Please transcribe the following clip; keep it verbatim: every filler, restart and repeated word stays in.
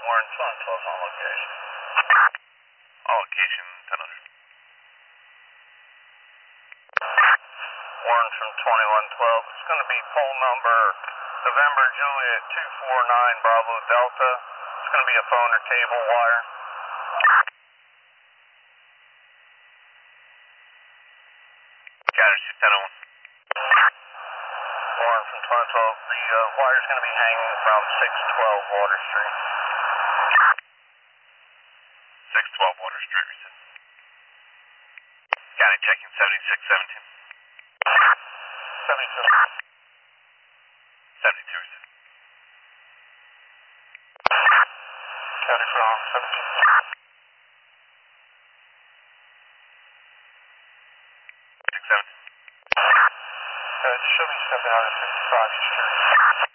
Warren Sun twelve on location. On location, ten hundred. Warren from twenty-one twelve. It's going to be pole number November Juliet two four nine Bravo Delta. It's going to be a phone or cable wire. Got it, ten oh one. Warren from twenty twelve. The uh, wire is going to be hanging from six twelve Water Street. six twelve Water Street, we said. Got it, checking seventy-six seventeen. seventy-two. seventy-two, we said. County from seventeen. six seventeen. Uh, just show me stepping out of fifty-five East Street.